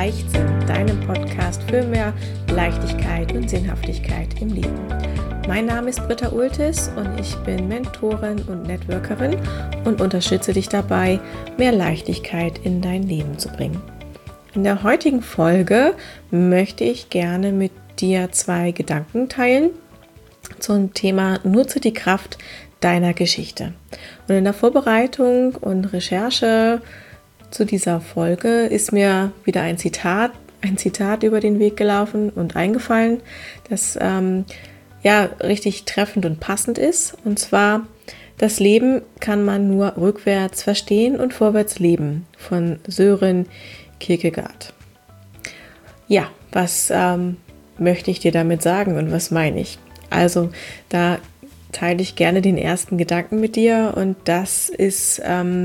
Leichtsinn, deinem Podcast für mehr Leichtigkeit und Sinnhaftigkeit im Leben. Mein Name ist Britta Ultis und ich bin Mentorin und Networkerin und unterstütze dich dabei, mehr Leichtigkeit in dein Leben zu bringen. In der heutigen Folge möchte ich gerne mit dir 2 Gedanken teilen zum Thema Nutze die Kraft deiner Geschichte. Und in der Vorbereitung und Recherche zu dieser Folge ist mir wieder ein Zitat über den Weg gelaufen und eingefallen, das richtig treffend und passend ist. Und zwar: Das Leben kann man nur rückwärts verstehen und vorwärts leben, von Søren Kierkegaard. Ja, was möchte ich dir damit sagen und was meine ich? Also, da teile ich gerne den ersten Gedanken mit dir, und das ist: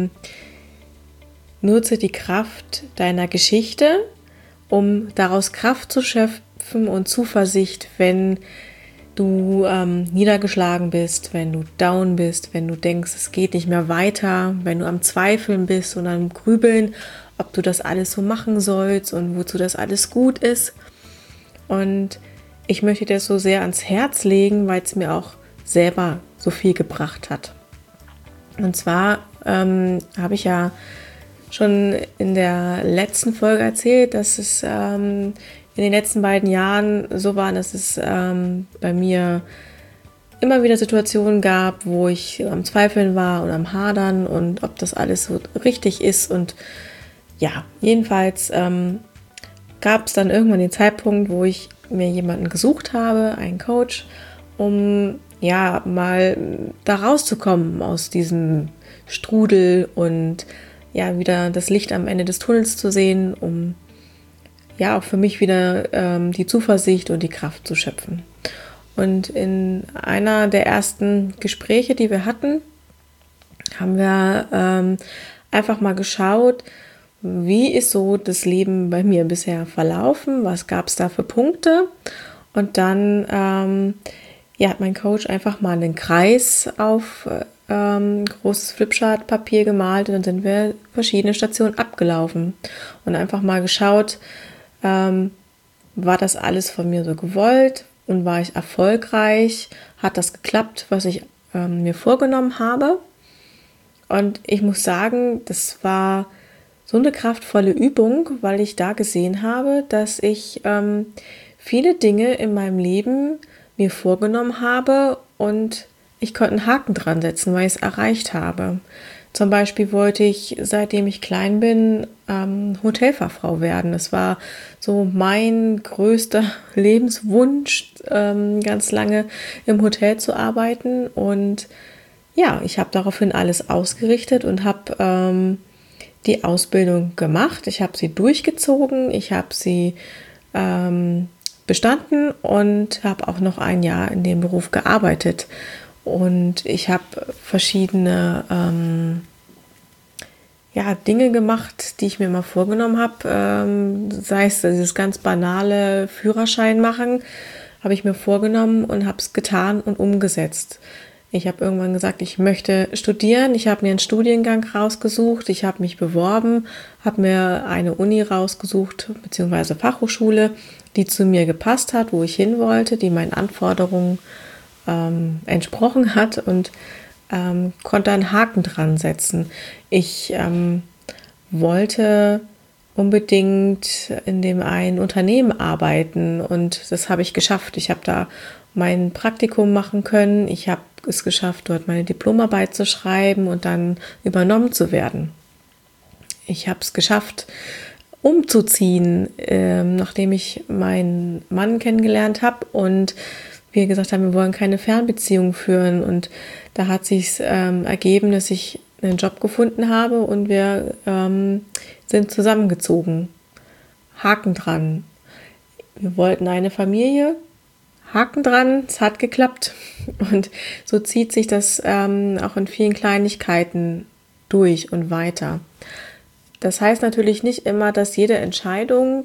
Nutze die Kraft deiner Geschichte, um daraus Kraft zu schöpfen und Zuversicht, wenn du niedergeschlagen bist, wenn du down bist, wenn du denkst, es geht nicht mehr weiter, wenn du am Zweifeln bist und am Grübeln, ob du das alles so machen sollst und wozu das alles gut ist. Und ich möchte dir das so sehr ans Herz legen, weil es mir auch selber so viel gebracht hat. Und zwar habe ich ja schon in der letzten Folge erzählt, dass es in den letzten beiden Jahren so war, dass es bei mir immer wieder Situationen gab, wo ich am Zweifeln war und am Hadern und ob das alles so richtig ist. Und ja, jedenfalls gab es dann irgendwann den Zeitpunkt, wo ich mir jemanden gesucht habe, einen Coach, um mal da rauszukommen aus diesem Strudel und wieder das Licht am Ende des Tunnels zu sehen, um auch für mich wieder die Zuversicht und die Kraft zu schöpfen. Und in einer der ersten Gespräche, die wir hatten, haben wir einfach mal geschaut, wie ist so das Leben bei mir bisher verlaufen, was gab es da für Punkte. Und dann hat mein Coach einfach mal einen Kreis auf großes Flipchart-Papier gemalt, und dann sind wir verschiedene Stationen abgelaufen und einfach mal geschaut, war das alles von mir so gewollt und war ich erfolgreich, hat das geklappt, was ich mir vorgenommen habe. Und ich muss sagen, das war so eine kraftvolle Übung, weil ich da gesehen habe, dass ich viele Dinge in meinem Leben mir vorgenommen habe und ich konnte einen Haken dran setzen, weil ich es erreicht habe. Zum Beispiel wollte ich, seitdem ich klein bin, Hotelfachfrau werden. Das war so mein größter Lebenswunsch, ganz lange im Hotel zu arbeiten. Und ja, ich habe daraufhin alles ausgerichtet und habe die Ausbildung gemacht. Ich habe sie durchgezogen, ich habe sie bestanden und habe auch noch ein Jahr in dem Beruf gearbeitet. Und ich habe verschiedene Dinge gemacht, die ich mir mal vorgenommen habe. Sei es dieses ganz banale Führerschein machen, habe ich mir vorgenommen und habe es getan und umgesetzt. Ich habe irgendwann gesagt, ich möchte studieren. Ich habe mir einen Studiengang rausgesucht. Ich habe mich beworben, habe mir eine Uni rausgesucht, beziehungsweise Fachhochschule, die zu mir gepasst hat, wo ich hin wollte, die meinen Anforderungen entsprochen hat, und konnte einen Haken dran setzen. Ich wollte unbedingt in dem einen Unternehmen arbeiten, und das habe ich geschafft. Ich habe da mein Praktikum machen können. Ich habe es geschafft, dort meine Diplomarbeit zu schreiben und dann übernommen zu werden. Ich habe es geschafft, umzuziehen, nachdem ich meinen Mann kennengelernt habe und wir gesagt haben, wir wollen keine Fernbeziehung führen, und da hat sich ergeben, dass ich einen Job gefunden habe und wir sind zusammengezogen. Haken dran. Wir wollten eine Familie. Haken dran, es hat geklappt. Und so zieht sich das auch in vielen Kleinigkeiten durch und weiter. Das heißt natürlich nicht immer, dass jede Entscheidung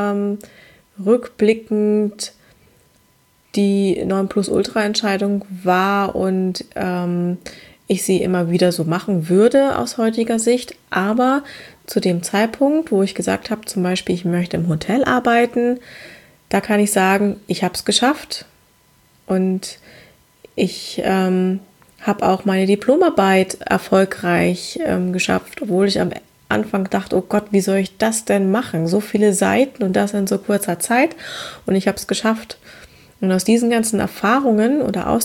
rückblickend die Nonplusultra-Entscheidung war und ich sie immer wieder so machen würde aus heutiger Sicht. Aber zu dem Zeitpunkt, wo ich gesagt habe, zum Beispiel, ich möchte im Hotel arbeiten, da kann ich sagen, ich habe es geschafft. Und ich habe auch meine Diplomarbeit erfolgreich geschafft, obwohl ich am Anfang dachte, oh Gott, wie soll ich das denn machen? So viele Seiten und das in so kurzer Zeit. Und ich habe es geschafft. Und aus diesen ganzen Erfahrungen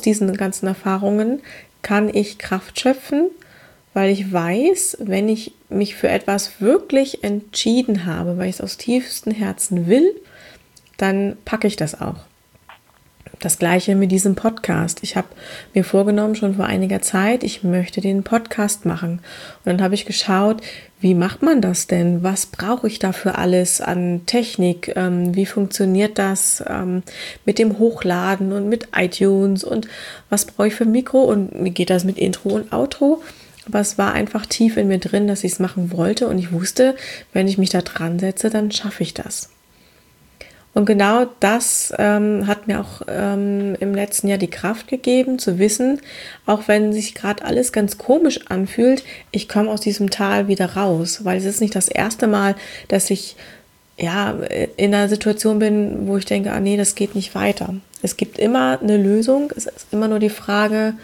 kann ich Kraft schöpfen, weil ich weiß, wenn ich mich für etwas wirklich entschieden habe, weil ich es aus tiefstem Herzen will, dann packe ich das auch. Das Gleiche mit diesem Podcast. Ich habe mir vorgenommen, schon vor einiger Zeit, ich möchte den Podcast machen. Und dann habe ich geschaut, wie macht man das denn? Was brauche ich dafür alles an Technik? Wie funktioniert das mit dem Hochladen und mit iTunes? Und was brauche ich für ein Mikro? Und wie geht das mit Intro und Outro? Aber es war einfach tief in mir drin, dass ich es machen wollte. Und ich wusste, wenn ich mich da dran setze, dann schaffe ich das. Und genau das hat mir auch im letzten Jahr die Kraft gegeben, zu wissen, auch wenn sich gerade alles ganz komisch anfühlt, ich komme aus diesem Tal wieder raus, weil es ist nicht das erste Mal, dass ich in einer Situation bin, wo ich denke, nee, das geht nicht weiter. Es gibt immer eine Lösung, es ist immer nur die Frage,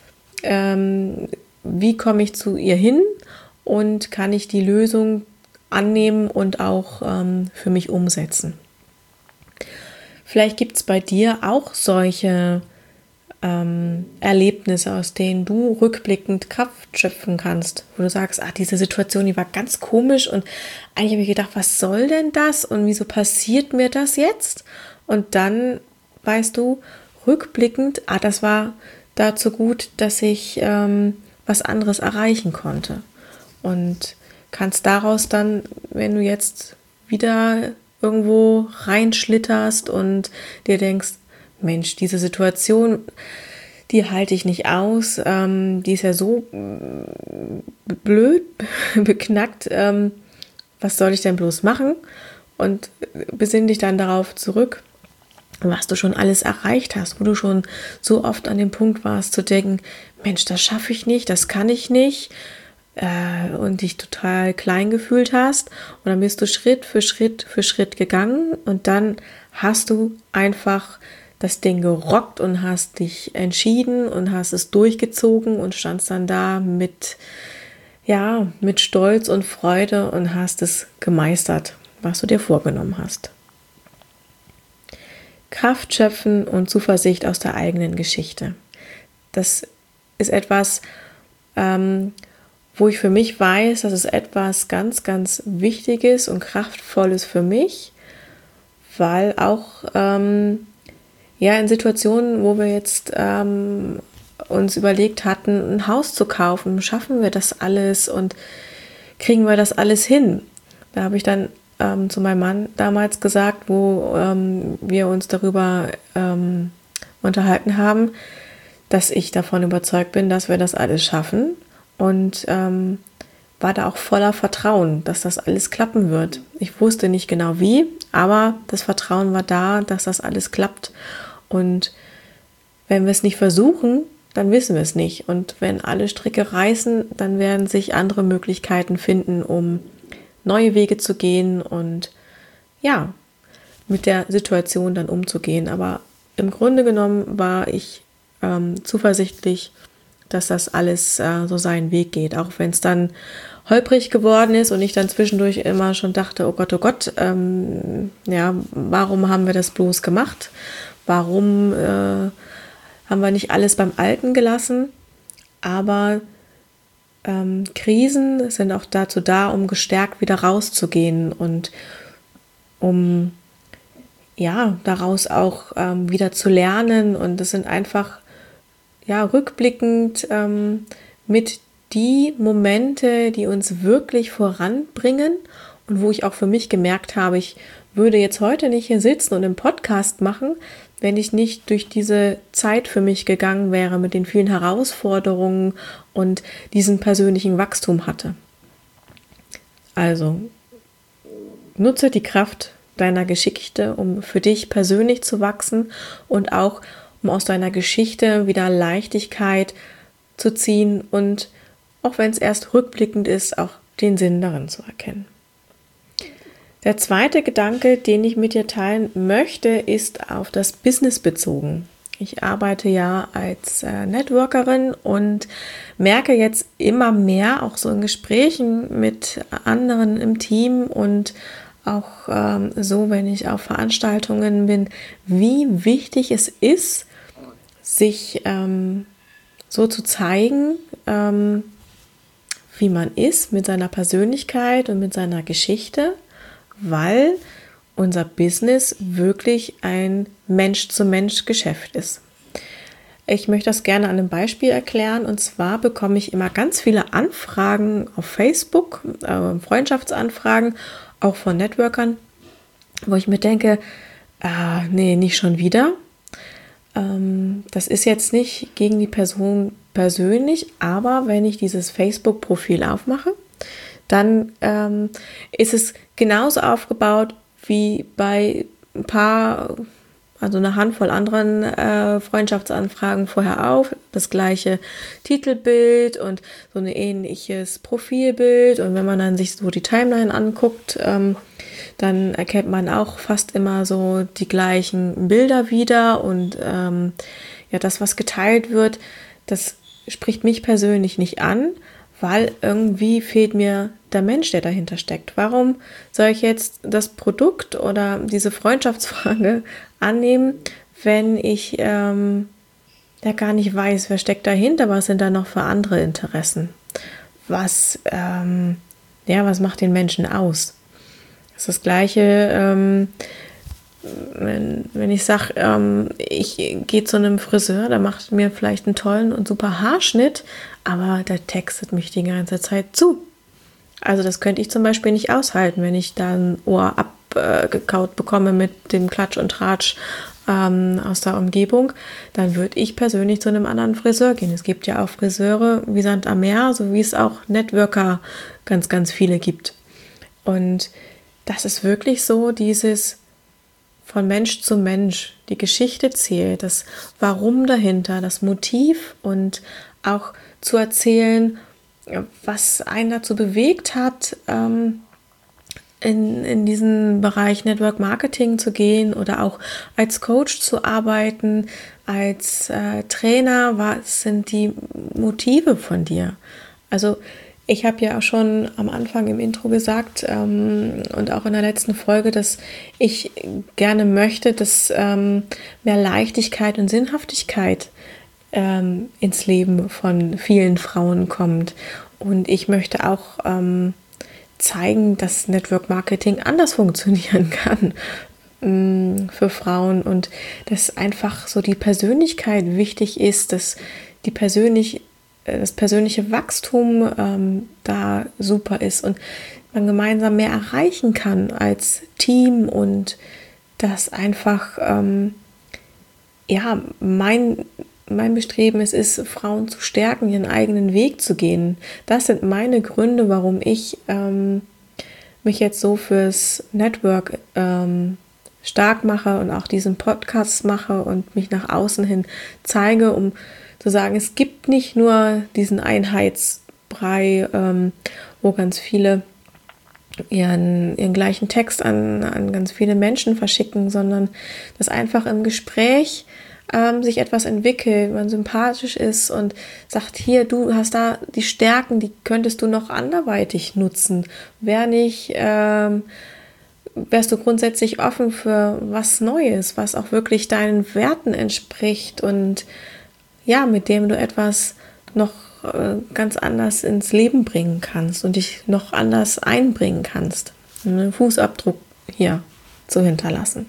wie komme ich zu ihr hin und kann ich die Lösung annehmen und auch für mich umsetzen. Vielleicht gibt es bei dir auch solche Erlebnisse, aus denen du rückblickend Kraft schöpfen kannst, wo du sagst, diese Situation, die war ganz komisch und eigentlich habe ich gedacht, was soll denn das und wieso passiert mir das jetzt? Und dann weißt du, rückblickend, das war dazu gut, dass ich was anderes erreichen konnte. Und kannst daraus dann, wenn du jetzt wieder irgendwo reinschlitterst und dir denkst, Mensch, diese Situation, die halte ich nicht aus, die ist ja so blöd, beknackt, was soll ich denn bloß machen? Und besinn dich dann darauf zurück, was du schon alles erreicht hast, wo du schon so oft an dem Punkt warst zu denken, Mensch, das schaffe ich nicht, das kann ich nicht, und dich total klein gefühlt hast. Und dann bist du Schritt für Schritt gegangen und dann hast du einfach das Ding gerockt und hast dich entschieden und hast es durchgezogen und standst dann da mit Stolz und Freude und hast es gemeistert, was du dir vorgenommen hast. Kraft schöpfen und Zuversicht aus der eigenen Geschichte. Das ist etwas, wo ich für mich weiß, dass es etwas ganz, ganz Wichtiges und Kraftvolles für mich, weil auch in Situationen, wo wir jetzt uns überlegt hatten, ein Haus zu kaufen, schaffen wir das alles und kriegen wir das alles hin? Da habe ich dann zu meinem Mann damals gesagt, wo wir uns darüber unterhalten haben, dass ich davon überzeugt bin, dass wir das alles schaffen. Und war da auch voller Vertrauen, dass das alles klappen wird. Ich wusste nicht genau wie, aber das Vertrauen war da, dass das alles klappt. Und wenn wir es nicht versuchen, dann wissen wir es nicht. Und wenn alle Stricke reißen, dann werden sich andere Möglichkeiten finden, um neue Wege zu gehen und mit der Situation dann umzugehen. Aber im Grunde genommen war ich zuversichtlich, dass das alles so seinen Weg geht, auch wenn es dann holprig geworden ist und ich dann zwischendurch immer schon dachte, oh Gott, warum haben wir das bloß gemacht? Warum haben wir nicht alles beim Alten gelassen? Aber Krisen sind auch dazu da, um gestärkt wieder rauszugehen und um daraus auch wieder zu lernen. Und das sind einfach rückblickend mit die Momente, die uns wirklich voranbringen und wo ich auch für mich gemerkt habe, ich würde jetzt heute nicht hier sitzen und einen Podcast machen, wenn ich nicht durch diese Zeit für mich gegangen wäre mit den vielen Herausforderungen und diesem persönlichen Wachstum hatte. Also nutze die Kraft deiner Geschichte, um für dich persönlich zu wachsen und auch um aus deiner Geschichte wieder Leichtigkeit zu ziehen und auch wenn es erst rückblickend ist, auch den Sinn darin zu erkennen. Der zweite Gedanke, den ich mit dir teilen möchte, ist auf das Business bezogen. Ich arbeite ja als Networkerin und merke jetzt immer mehr, auch so in Gesprächen mit anderen im Team und auch so, wenn ich auf Veranstaltungen bin, wie wichtig es ist, sich so zu zeigen, wie man ist mit seiner Persönlichkeit und mit seiner Geschichte, weil unser Business wirklich ein Mensch-zu-Mensch-Geschäft ist. Ich möchte das gerne an einem Beispiel erklären. Und zwar bekomme ich immer ganz viele Anfragen auf Facebook, Freundschaftsanfragen, auch von Networkern, wo ich mir denke, nee, nicht schon wieder. Das ist jetzt nicht gegen die Person persönlich, aber wenn ich dieses Facebook-Profil aufmache, dann ist es genauso aufgebaut wie bei ein paar, also eine Handvoll anderen Freundschaftsanfragen vorher auf. Das gleiche Titelbild und so ein ähnliches Profilbild. Und wenn man dann sich so die Timeline anguckt, dann erkennt man auch fast immer so die gleichen Bilder wieder. Und ja, das, was geteilt wird, das spricht mich persönlich nicht an, weil irgendwie fehlt mir der Mensch, der dahinter steckt. Warum soll ich jetzt das Produkt oder diese Freundschaftsfrage annehmen, wenn ich ja gar nicht weiß, wer steckt dahinter, was sind da noch für andere Interessen? Was macht den Menschen aus? Das ist das Gleiche, wenn ich sage, ich gehe zu einem Friseur, der macht mir vielleicht einen tollen und super Haarschnitt, aber der textet mich die ganze Zeit zu. Also das könnte ich zum Beispiel nicht aushalten, wenn ich da ein Ohr abgekaut bekomme mit dem Klatsch und Tratsch aus der Umgebung, dann würde ich persönlich zu einem anderen Friseur gehen. Es gibt ja auch Friseure wie Sand am Meer, so wie es auch Networker ganz, ganz viele gibt. Und das ist wirklich so dieses von Mensch zu Mensch, die Geschichte zählt, das Warum dahinter, das Motiv und auch zu erzählen, was einen dazu bewegt hat, in diesen Bereich Network Marketing zu gehen oder auch als Coach zu arbeiten, als Trainer. Was sind die Motive von dir? Also ich habe ja auch schon am Anfang im Intro gesagt und auch in der letzten Folge, dass ich gerne möchte, dass mehr Leichtigkeit und Sinnhaftigkeit ins Leben von vielen Frauen kommt. Und ich möchte auch zeigen, dass Network Marketing anders funktionieren kann für Frauen und dass einfach so die Persönlichkeit wichtig ist, dass das persönliche Wachstum da super ist und man gemeinsam mehr erreichen kann als Team und dass einfach mein Bestreben ist, Frauen zu stärken, ihren eigenen Weg zu gehen. Das sind meine Gründe, warum ich mich jetzt so fürs Network stark mache und auch diesen Podcast mache und mich nach außen hin zeige, um zu sagen, es gibt nicht nur diesen Einheitsbrei, wo ganz viele ihren gleichen Text an ganz viele Menschen verschicken, sondern dass einfach im Gespräch sich etwas entwickelt, man sympathisch ist und sagt, hier, du hast da die Stärken, die könntest du noch anderweitig nutzen. Wärst du grundsätzlich offen für was Neues, was auch wirklich deinen Werten entspricht und ja, mit dem du etwas noch ganz anders ins Leben bringen kannst und dich noch anders einbringen kannst, einen Fußabdruck hier zu hinterlassen.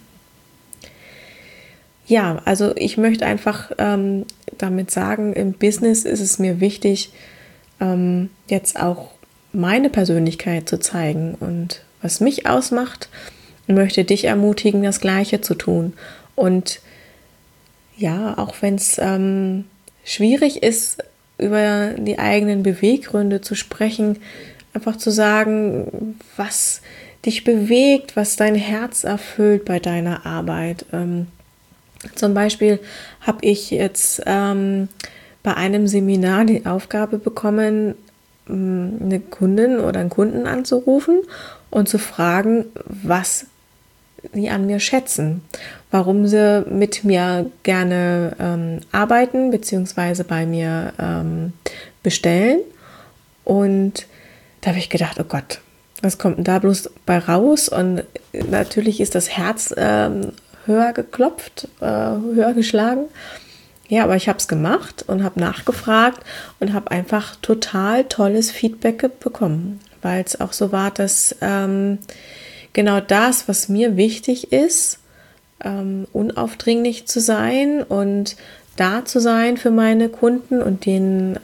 Ja, also ich möchte einfach damit sagen, im Business ist es mir wichtig, jetzt auch meine Persönlichkeit zu zeigen und was mich ausmacht, möchte dich ermutigen, das Gleiche zu tun. Und ja, auch wenn es schwierig ist, über die eigenen Beweggründe zu sprechen, einfach zu sagen, was dich bewegt, was dein Herz erfüllt bei deiner Arbeit. Zum Beispiel habe ich jetzt bei einem Seminar die Aufgabe bekommen, eine Kundin oder einen Kunden anzurufen und zu fragen, was sie an mir schätzen, warum sie mit mir gerne arbeiten bzw. bei mir bestellen. Und da habe ich gedacht, oh Gott, was kommt denn da bloß bei raus? Und natürlich ist das Herz höher geklopft, höher geschlagen. Ja, aber ich habe es gemacht und habe nachgefragt und habe einfach total tolles Feedback bekommen, weil es auch so war, dass genau das, was mir wichtig ist, unaufdringlich zu sein und da zu sein für meine Kunden und denen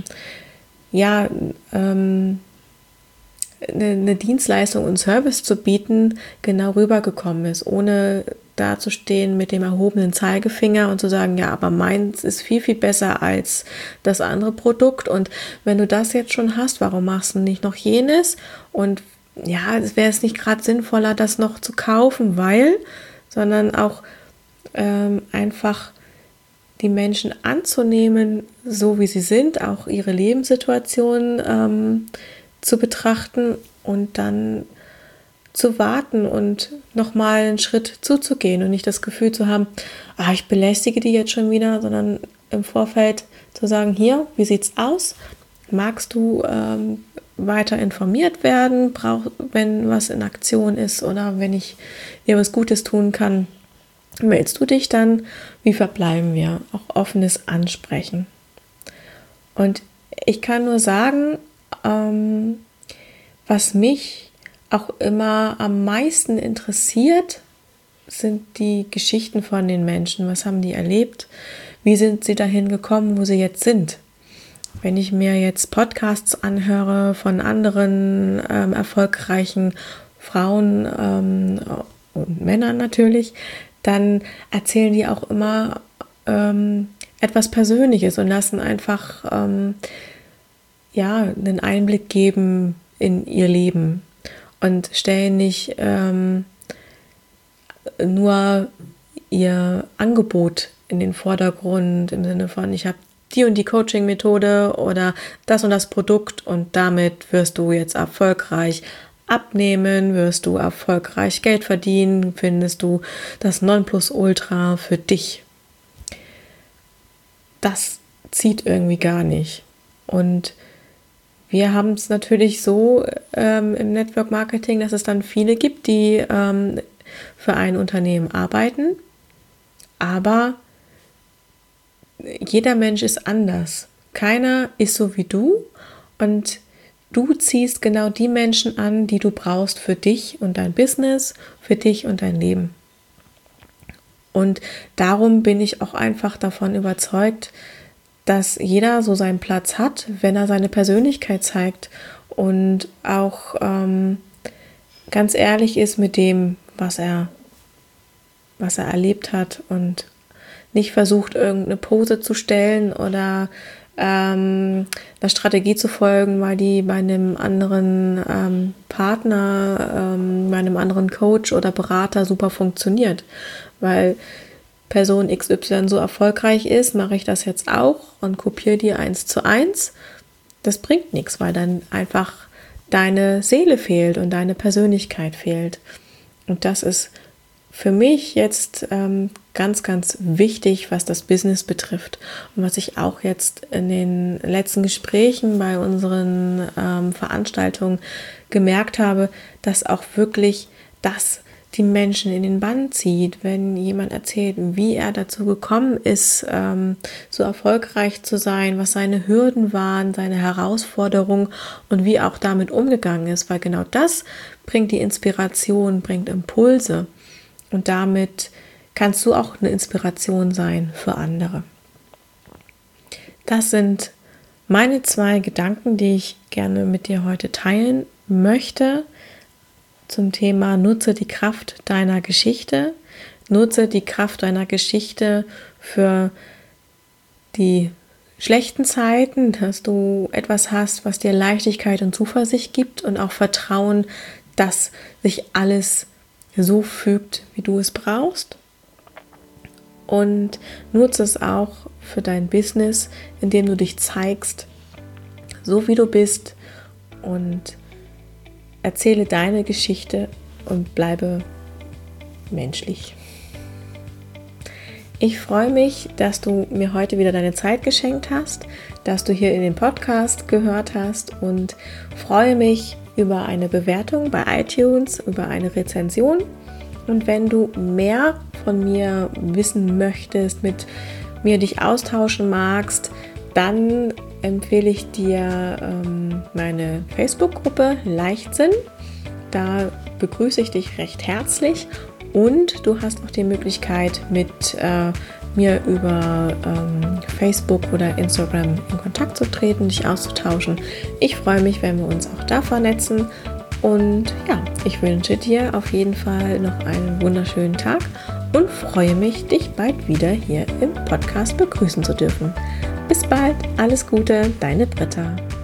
eine Dienstleistung und Service zu bieten, genau rübergekommen ist, ohne dazustehen mit dem erhobenen Zeigefinger und zu sagen, ja, aber meins ist viel, viel besser als das andere Produkt und wenn du das jetzt schon hast, warum machst du nicht noch jenes? Und ja, wäre es nicht gerade sinnvoller, das noch zu kaufen, sondern auch einfach die Menschen anzunehmen, so wie sie sind, auch ihre Lebenssituation zu betrachten und dann zu warten und nochmal einen Schritt zuzugehen und nicht das Gefühl zu haben, ich belästige die jetzt schon wieder, sondern im Vorfeld zu sagen, hier, wie sieht's aus? Magst du weiter informiert werden, wenn was in Aktion ist oder wenn ich dir was Gutes tun kann, meldest du dich dann? Wie verbleiben wir? Auch offenes Ansprechen. Und ich kann nur sagen, was mich auch immer am meisten interessiert, sind die Geschichten von den Menschen. Was haben die erlebt? Wie sind sie dahin gekommen, wo sie jetzt sind? Wenn ich mir jetzt Podcasts anhöre von anderen erfolgreichen Frauen und Männern natürlich, dann erzählen die auch immer etwas Persönliches und lassen einfach einen Einblick geben in ihr Leben und stellen nicht nur ihr Angebot in den Vordergrund im Sinne von, ich habe die und die Coaching-Methode oder das und das Produkt und damit wirst du jetzt erfolgreich abnehmen, wirst du erfolgreich Geld verdienen, findest du das Nonplusultra für dich. Das zieht irgendwie gar nicht. Und wir haben es natürlich so im Network Marketing, dass es dann viele gibt, die für ein Unternehmen arbeiten, aber jeder Mensch ist anders. Keiner ist so wie du und du ziehst genau die Menschen an, die du brauchst für dich und dein Business, für dich und dein Leben. Und darum bin ich auch einfach davon überzeugt, dass jeder so seinen Platz hat, wenn er seine Persönlichkeit zeigt und auch ganz ehrlich ist mit dem, was er erlebt hat und nicht versucht, irgendeine Pose zu stellen oder einer Strategie zu folgen, weil die bei einem anderen Partner, bei einem anderen Coach oder Berater super funktioniert. Weil Person XY so erfolgreich ist, mache ich das jetzt auch und kopiere die 1:1. Das bringt nichts, weil dann einfach deine Seele fehlt und deine Persönlichkeit fehlt. Und das ist für mich jetzt ganz, ganz wichtig, was das Business betrifft und was ich auch jetzt in den letzten Gesprächen bei unseren Veranstaltungen gemerkt habe, dass auch wirklich das die Menschen in den Bann zieht, wenn jemand erzählt, wie er dazu gekommen ist, so erfolgreich zu sein, was seine Hürden waren, seine Herausforderungen und wie auch damit umgegangen ist, weil genau das bringt die Inspiration, bringt Impulse. Und damit kannst du auch eine Inspiration sein für andere. Das sind meine 2 Gedanken, die ich gerne mit dir heute teilen möchte zum Thema nutze die Kraft deiner Geschichte. Nutze die Kraft deiner Geschichte für die schlechten Zeiten, dass du etwas hast, was dir Leichtigkeit und Zuversicht gibt und auch Vertrauen, dass sich alles so fügt, wie du es brauchst. Und nutze es auch für dein Business, indem du dich zeigst, so wie du bist und erzähle deine Geschichte und bleibe menschlich. Ich freue mich, dass du mir heute wieder deine Zeit geschenkt hast, dass du hier in den Podcast gehört hast und freue mich über eine Bewertung bei iTunes, über eine Rezension. Und wenn du mehr von mir wissen möchtest, mit mir dich austauschen magst, dann empfehle ich dir meine Facebook-Gruppe Leichtsinn. Da begrüße ich dich recht herzlich und du hast auch die Möglichkeit, mit mir über Facebook oder Instagram in Kontakt zu treten, dich auszutauschen. Ich freue mich, wenn wir uns auch da vernetzen. Und ja, ich wünsche dir auf jeden Fall noch einen wunderschönen Tag und freue mich, dich bald wieder hier im Podcast begrüßen zu dürfen. Bis bald, alles Gute, deine Britta.